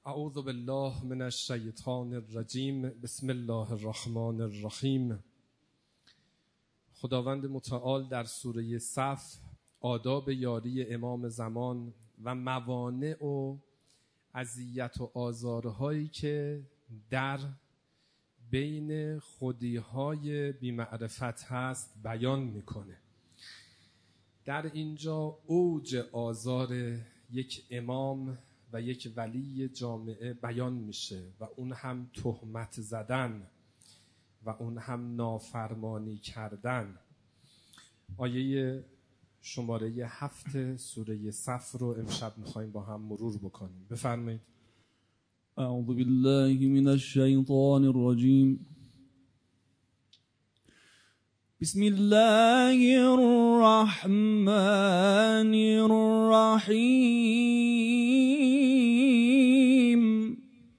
اعوذ بالله من الشیطان الرجیم. بسم الله الرحمن الرحیم. خداوند متعال در سوره صف آداب یاری امام زمان و موانع و اذیت و آزارهایی که در بین خودیهای بی‌معرفت هست بیان میکنه. در اینجا اوج آزار یک امام و یک ولی جامعه بیان میشه و اون هم تهمت زدن و اون هم نافرمانی کردن. آیه شماره 7 سوره صف رو امشب میخوایم با هم مرور بکنیم. بفرمایید. اعوذ بالله من الشیطان الرجیم. بسم الله الرحمن الرحیم.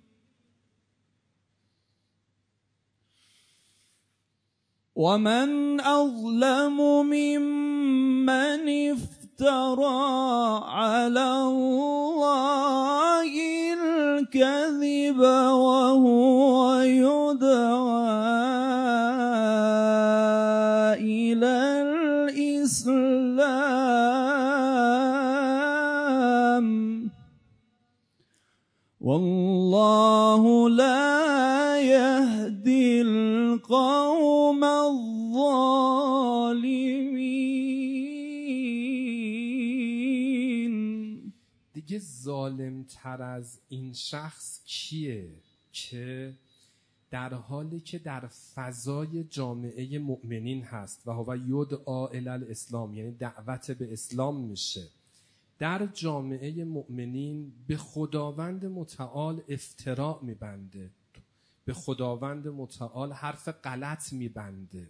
ومن أظلم ممن افترى على الله الكذب وهو يدعى إلى الإسلام والله لا يهدي القوم الظالمین. دیگه ظالم تر از این شخص کیه که در حالی که در فضای جامعه مؤمنین هست و هو یدعا الی الاسلام، یعنی دعوت به اسلام میشه، در جامعه مؤمنین به خداوند متعال افتراء میبنده، به خداوند متعال حرف غلط میبنده.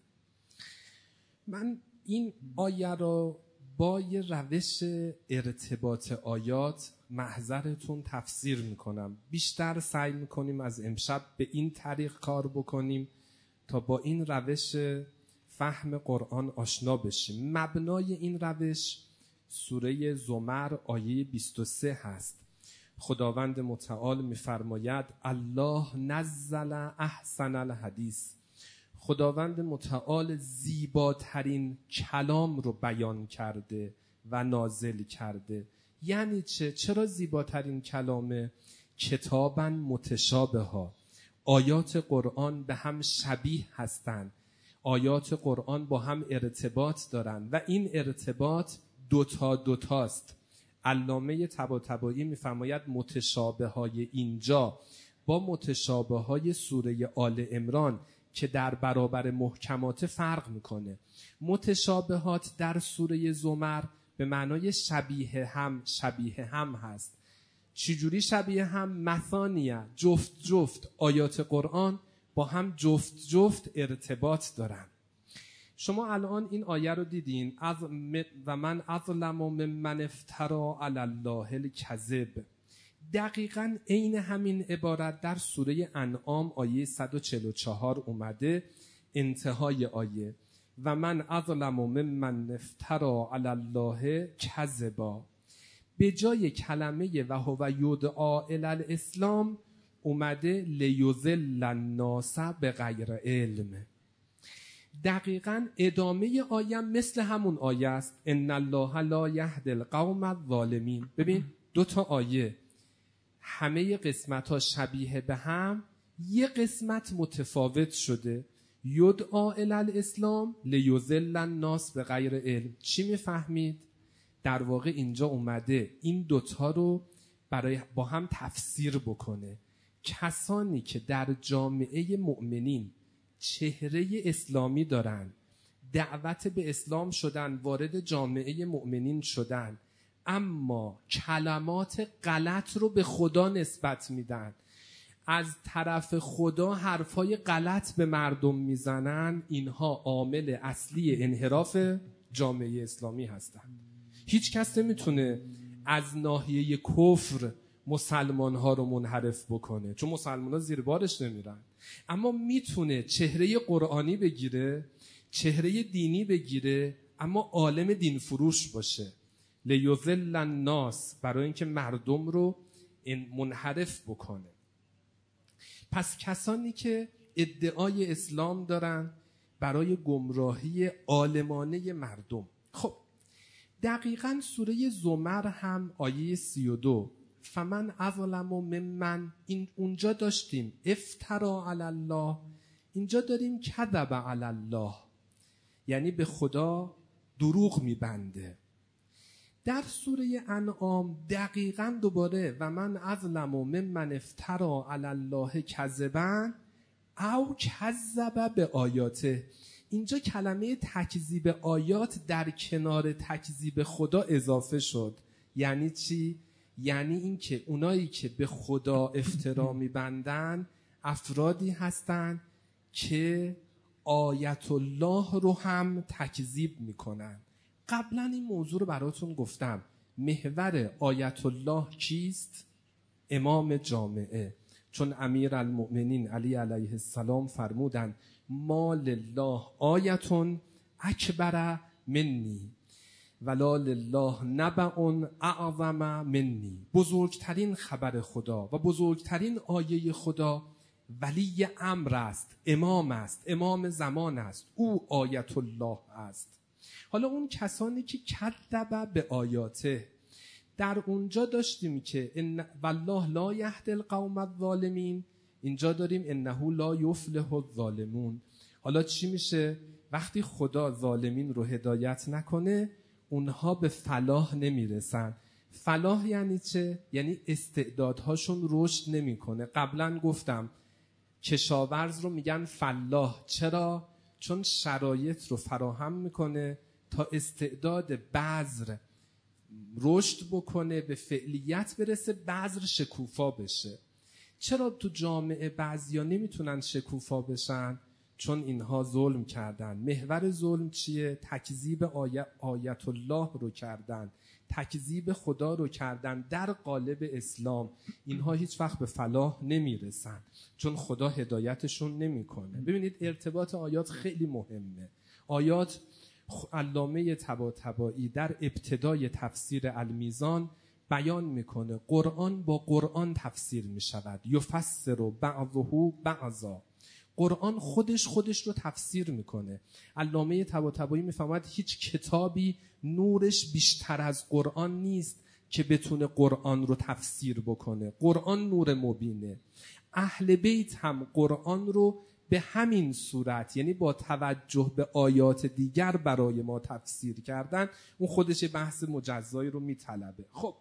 من این آیه رو با یه روش ارتباط آیات محضرتون تفسیر میکنم. بیشتر سعی میکنیم از امشب به این طریق کار بکنیم تا با این روش فهم قرآن آشنا بشیم. مبنای این روش سوره زمر آیه 23 هست. خداوند متعال میفرماید الله نزل احسن الحدیث. خداوند متعال زیباترین کلام رو بیان کرده و نازل کرده. یعنی چرا زیباترین کلامه؟ کتاباً متشابه ها. آیات قرآن به هم شبیه هستند. آیات قرآن با هم ارتباط دارن و این ارتباط دوتاست. علامه طباطبایی میفرماید متشابه های اینجا با متشابه های سوره آل عمران که در برابر محکمات فرق میکنه. متشابهات در سوره زمر به معنای شبیه هم هست. چجوری شبیه هم؟ مثانیه، جفت آیات قرآن با هم جفت ارتباط دارن. شما الان این آیه رو دیدین، و من اظلم ممن افترى علی الله الکذب. دقیقاً عین همین عبارت در سوره انعام آیه 144 اومده. انتهای آیه و من اظلم ممن افترى علی الله کذبا، به جای کلمه و هو یدعا الی الاسلام اومده لیضل الناس بغیر علم. دقیقاً ادامه آیه مثل همون آیه است. ان الله لا یهدی القوم الظالمین. ببین دوتا آیه همه قسمت ها شبیه به هم، یه قسمت متفاوت شده. یدعا الی الاسلام لیضل الناس بغیر علم. چی میفهمید؟ در واقع اینجا اومده این دوتا رو با هم تفسیر بکنه. کسانی که در جامعه مؤمنین چهره اسلامی دارن، دعوت به اسلام شدن، وارد جامعه مؤمنین شدن، اما کلمات غلط رو به خدا نسبت میدن، از طرف خدا حرفای غلط به مردم میزنن، اینها عامل اصلی انحراف جامعه اسلامی هستن. هیچ کس نمیتونه از ناحیه کفر مسلمان ها رو منحرف بکنه، چون مسلمان ها زیر بارش نمیرن، اما میتونه چهره قرآنی بگیره، چهره دینی بگیره، اما عالم دین فروش باشه. لیضل الناس، برای اینکه مردم رو منحرف بکنه. پس کسانی که ادعای اسلام دارن برای گمراهی عالمانه مردم. خب دقیقاً سوره زمر هم آیه 32 فمن اظلم ممن، این اونجا داشتیم افترا علی الله، اینجا داریم کذب علی الله، یعنی به خدا دروغ میبنده. در سوره انعام دقیقاً دوباره و من اظلم ممن افترا علی الله کذبا او کذب به آیاته. اینجا کلمه تکذیب آیات در کنار تکذیب خدا اضافه شد. یعنی چی؟ یعنی این که اونایی که به خدا افترا میبندن افرادی هستن که آیت الله رو هم تکذیب میکنن. قبلا این موضوع رو براتون گفتم. محور آیت الله کیست؟ امام جامعه. چون امیر المؤمنین علی علیه السلام فرمودن ما لله آیتون اکبر منی ولا لله نبأ اعظم منی. بزرگترین خبر خدا و بزرگترین آیه خدا ولی امر است، امام است، امام زمان است، او آیت الله است. حالا اون کسانی که کذب به آیاته، در اونجا داشتیم که والله لا یهدی القوم الظالمین، اینجا داریم انه لا یفلح الظالمون. حالا چی میشه؟ وقتی خدا ظالمین رو هدایت نکنه اونها به فلاح نمیرسن. فلاح یعنی چه؟ یعنی استعدادهاشون رشد نمیکنه. قبلا گفتم کشاورز رو میگن فلاح. چرا؟ چون شرایط رو فراهم میکنه تا استعداد بذر رشد بکنه، به فعلیت برسه، بذر شکوفا بشه. چرا تو جامعه بعضیا نمیتونن شکوفا بشن؟ چون اینها ظلم کردن. محور ظلم چیه؟ تکذیب آیت الله رو کردن، تکذیب خدا رو کردن در قالب اسلام. اینها هیچ وقت به فلاح نمیرسن چون خدا هدایتشون نمیکنه. ببینید ارتباط آیات خیلی مهمه. آیات علامه طباطبایی در ابتدای تفسیر المیزان بیان میکنه قرآن با قرآن تفسیر میشود. یفسر بعضه بعضا. قرآن خودش رو تفسیر میکنه. علامه طباطبایی میفهمد هیچ کتابی نورش بیشتر از قرآن نیست که بتونه قرآن رو تفسیر بکنه. قرآن نور مبینه. اهل بیت هم قرآن رو به همین صورت، یعنی با توجه به آیات دیگر برای ما تفسیر کردن. اون خودش بحث مجزایی رو میطلبه. خب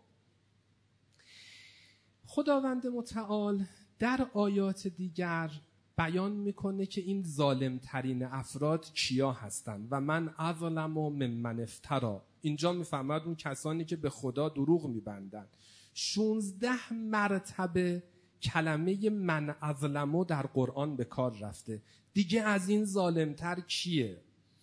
خداوند متعال در آیات دیگر بیان میکنه که این ظالم ترین افراد کیا هستن و من اظلم ممن افترا. اینجا میفهمد اون کسانی که به خدا دروغ میبندن. 16 مرتبه کلمه من اظلمو در قرآن به کار رفته. دیگه از این ظالمتر کیه؟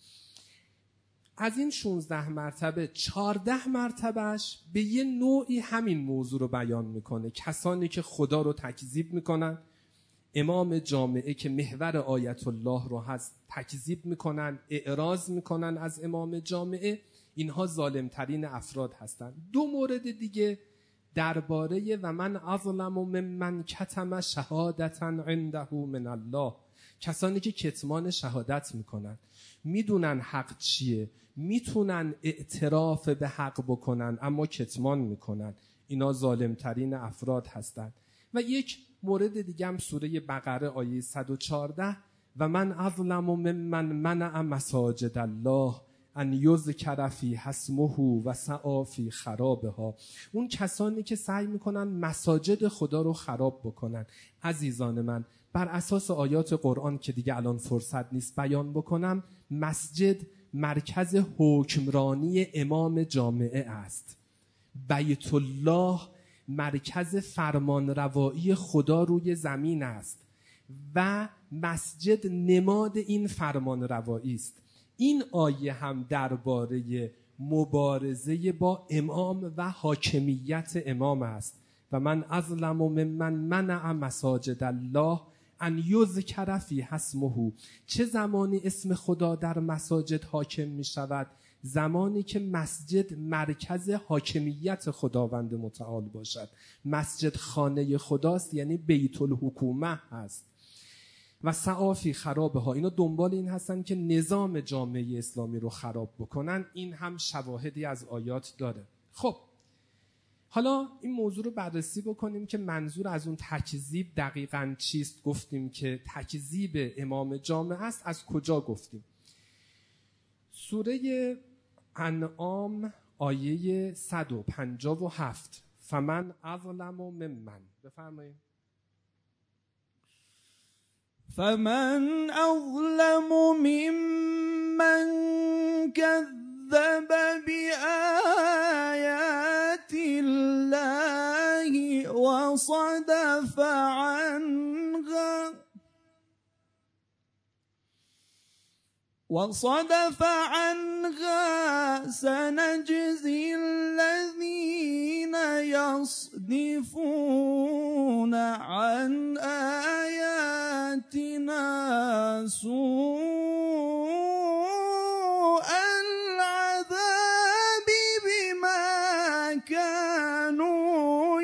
از این 16 مرتبه 14 مرتبهش به یه نوعی همین موضوع رو بیان میکنه. کسانی که خدا رو تکذیب میکنن، امام جامعه که محور آیت الله رو هست تکذیب میکنن، اعراض میکنن از امام جامعه، اینها ظالمترین افراد هستند. 2 مورد دیگه درباره و من اظلم ممن کتم شهادتا عنده من الله. کسانی که کتمان شهادت میکنن، میدونن حق چیه، میتونن اعتراف به حق بکنن اما کتمان میکنن، اینا ظالمترین افراد هستند. و یک مورد دیگه هم سوره بقره آیه 114 و من اظلم ممن منع مساجد الله ان یذکر فیها اسمه و سعی فی خرابها. اون کسانی که سعی میکنن مساجد خدا رو خراب بکنن. عزیزان من، بر اساس آیات قرآن که دیگه الان فرصت نیست بیان بکنم، مسجد مرکز حکمرانی امام جامعه است. بیت الله مرکز فرمانروایی خدا روی زمین است و مسجد نماد این فرمانروایی است. این آیه هم درباره مبارزه با امام و حاکمیت امام است. و من اظلم ممن منع مساجد الله ان یذکر فیها اسمه. چه زمانی اسم خدا در مساجد حاکم می شود؟ زمانی که مسجد مرکز حاکمیت خداوند متعال باشد. مسجد خانه خداست، یعنی بیت الحکومه هست. و سعافی خرابه ها، اینا دنبال این هستن که نظام جامعه اسلامی رو خراب بکنن. این هم شواهدی از آیات داره. خب حالا این موضوع رو بررسی بکنیم که منظور از اون تکذیب دقیقاً چیست. گفتیم که تکذیب امام جامعه است. از کجا گفتیم؟ سوره انعام آیه 157 فمن اظلم ممن، بفرمایید. فمن أظلم ممن كذب بآيات الله وصدف عنها سنجزي الذين يصدفون عن آياتنا سوء العذاب بما كانوا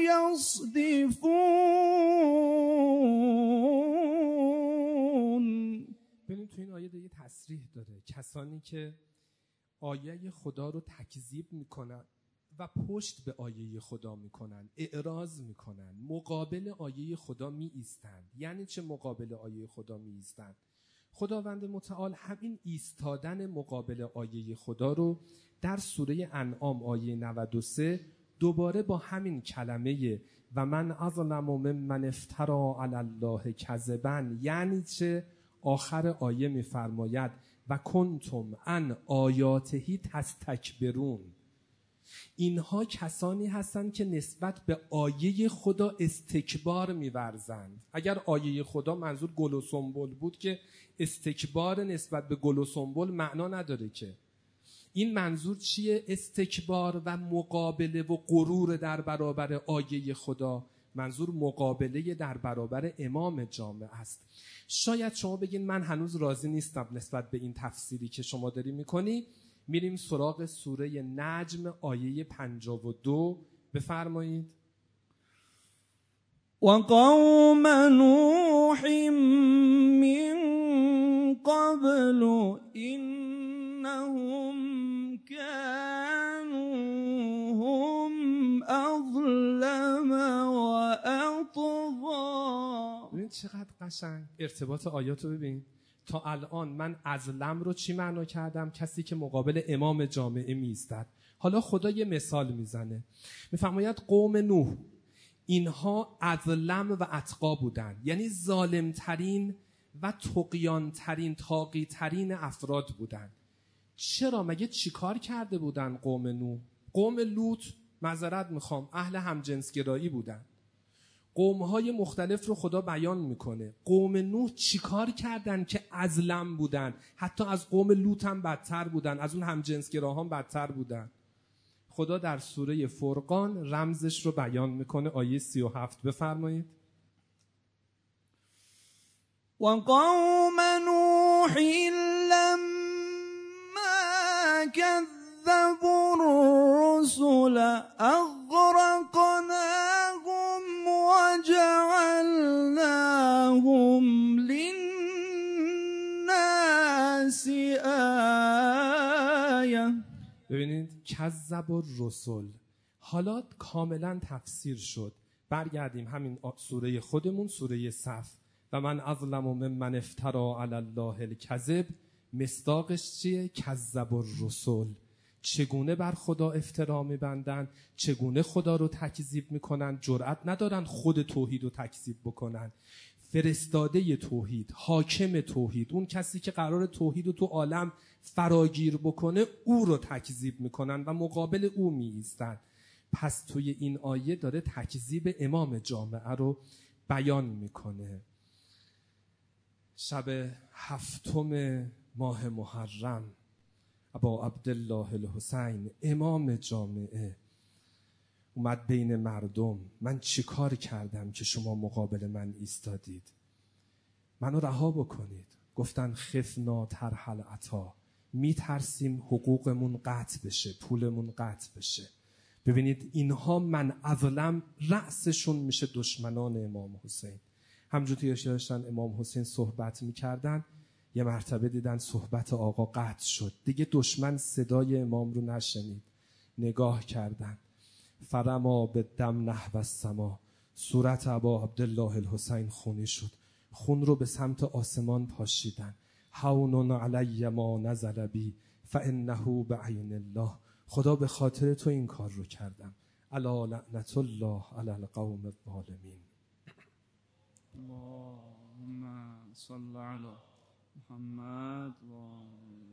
يصدفون. ببین تو این آیه دیگه تصریح داره کسانی که آیه خدا رو تکذیب میکنن و پشت به آیه خدا میکنن، اعراض میکنن، مقابل آیه خدا می ایستند. یعنی چه مقابل آیه خدا می ایستند؟ خداوند متعال همین ایستادن مقابل آیه خدا رو در سوره انعام آیه 93 دوباره با همین کلمه و من اظلم ممن افتری علی الله کذبا، یعنی چه؟ آخر آیه میفرماید و کنتم عن آیاته تستکبرون. اینها کسانی هستند که نسبت به آیه خدا استکبار می‌ورزند. اگر آیه خدا منظور گل و سنبل بود که استکبار نسبت به گل و سنبل معنا نداره که. این منظور چیه؟ استکبار و مقابله و غرور در برابر آیه خدا. منظور مقابله در برابر امام جامعه است. شاید شما بگین من هنوز راضی نیستم نسبت به این تفسیری که شما داری میکنی. میریم سراغ سوره نجم آیه 52 بفرمایید. و قوم نوح من قبل انهم كانوا هم اظلم و اطغى. ببین چقدر قشنگ ارتباط آیاتو ببین. تا الان من ازلم رو چی معنا کردم؟ کسی که مقابل امام جامعه میستد. حالا خدا یه مثال میزنه، میفرماید قوم نوح اینها ازلم و اتقا بودن، یعنی ظالمترین و طغیانترین طاغیترین افراد بودن. چرا؟ مگه چیکار کرده بودن قوم نوح؟ قوم لوط معذرت میخوام اهل همجنسگرایی بودن. قوم‌های مختلف رو خدا بیان میکنه. قوم نوح چیکار کردن که ازلم بودن؟ حتی از قوم لوط هم بدتر بودن، از اون همجنسگراها هم بدتر بودن. خدا در سوره فرقان رمزش رو بیان میکنه آیه 37 بفرمایید. و قوم نوح لما كذبوا الرسل اغرقناهم وجعلناهم للناس آیه. ببینید کذب الرسل حالا کاملا تفسیر شد. برگردیم همین سوره خودمون، سوره صف. و من اظلم ممن افتری علی الله الکذب، مصداقش چیه؟ کذب الرسل. چگونه بر خدا افترا میبندن، چگونه خدا رو تکذیب میکنن، جرأت ندارن خود توحید رو تکذیب بکنن. فرستاده توحید، حاکم توحید، اون کسی که قرار توحید رو تو عالم فراگیر بکنه، او رو تکذیب میکنن و مقابل او میایستن. پس توی این آیه داره تکذیب امام جامعه رو بیان میکنه. شب 7 ماه محرم ابا عبدالله الحسین امام جامعه اومد بین مردم. من چی کار کردم که شما مقابل من ایستادید؟ منو رها بکنید. گفتن خفنا ترحل عطا، میترسیم حقوقمون قطع بشه، پولمون قطع بشه. ببینید اینها من اظلم رأسشون میشه دشمنان امام حسین. همونجور که داشتن امام حسین صحبت میکردن، یه مرتبه دیدن صحبت آقا قطع شد، دیگه دشمن صدای امام رو نشنید. نگاه کردن، فرما به دم نحو السما، صورت ابا عبدالله الحسین خونی شد، خون رو به سمت آسمان پاشیدن. هون علی ما نزل بی فانه بعین الله، خدا به خاطر تو این کار رو کردم. الا لعنت الله علی القوم الظالمین. اللهم صل علی محمد و